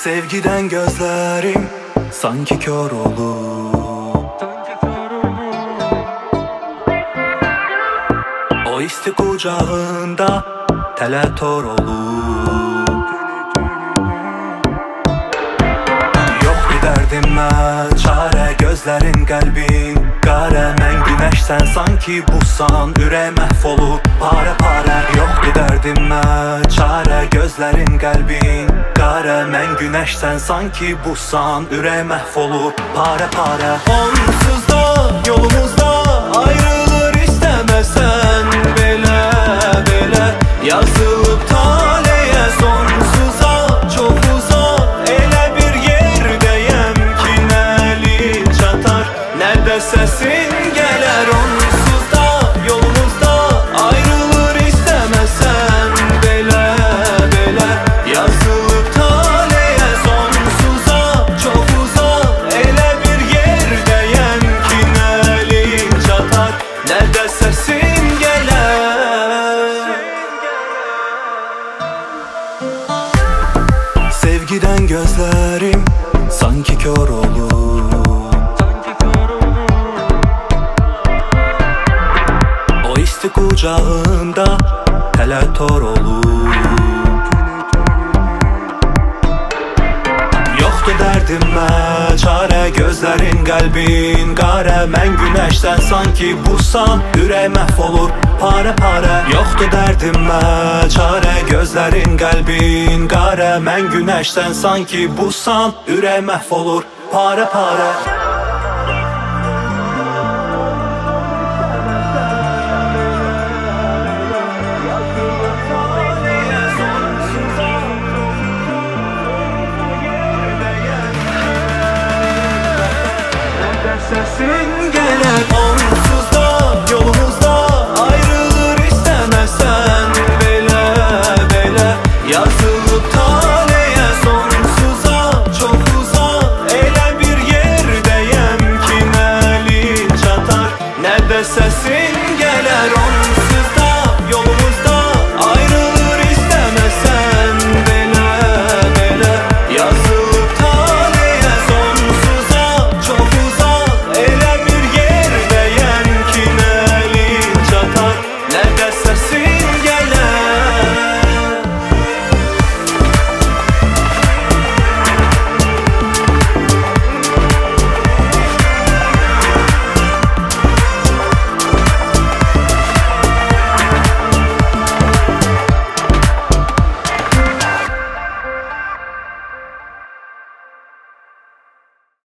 Sevgiden gözlerim sanki kör olur. O isti kucağında tele tor olur. Yok bir derdime çare, gözlerin kalbin qara. Mən günəşsən sanki busan, ürək məhv olur para para. Yok bir derdime çare, gözlerin kalbin qara. Mən günəşsən sanki busan, ürək məhv olur para para. Onsuz da yolumuzda ayrılır istəməsən. Belə belə yazılıb taleyə, sonsuza çok uzaq. Elə bir yerdəyəm ki nəli çatar, nədə səsin gələr. Onsuz da yolumuzda ayrılır istəməsən. Belə belə yazılıb taleyə, sonsuza çok uzaq. Elə bir yerdəyəm ki nəli çatar, nədə səsin gələr. Sevgiden gözlerim sanki kör olur. O isti kucağında hele tor olur. Yoktu derdime çare, gözlerin kalbin qara. Mən günəşdən sanki busan, ürək məhv olur para para. Yoktu derdime çare, gözlerin kalbin qara. Mən günəşdən sanki busan, ürək məhv olur para para.